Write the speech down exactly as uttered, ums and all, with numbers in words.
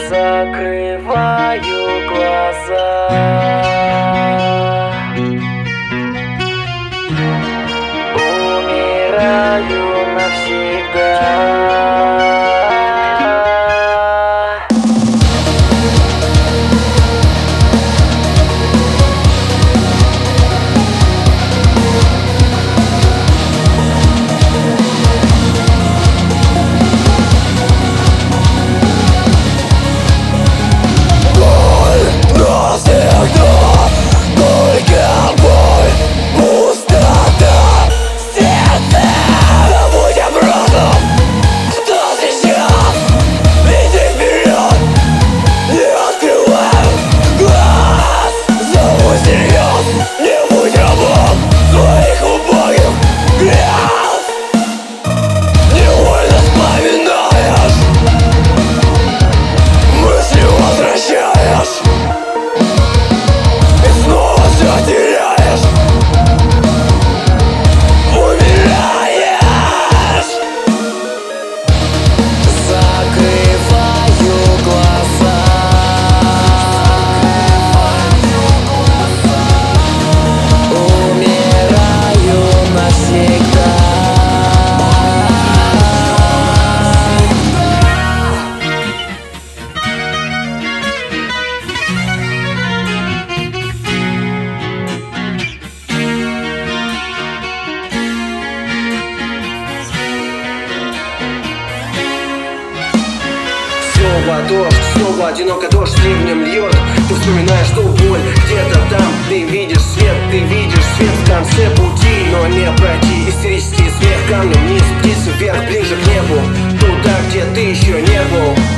Закрываю глаза, умираю навсегда. Снова дождь, снова одиноко дождь ливнем льет. Ты вспоминаешь ту боль, где-то там. Ты видишь свет, ты видишь свет в конце пути, но не пройти. Истерический смех камнем вниз, птицы вверх, ближе к небу, туда, где ты еще не был.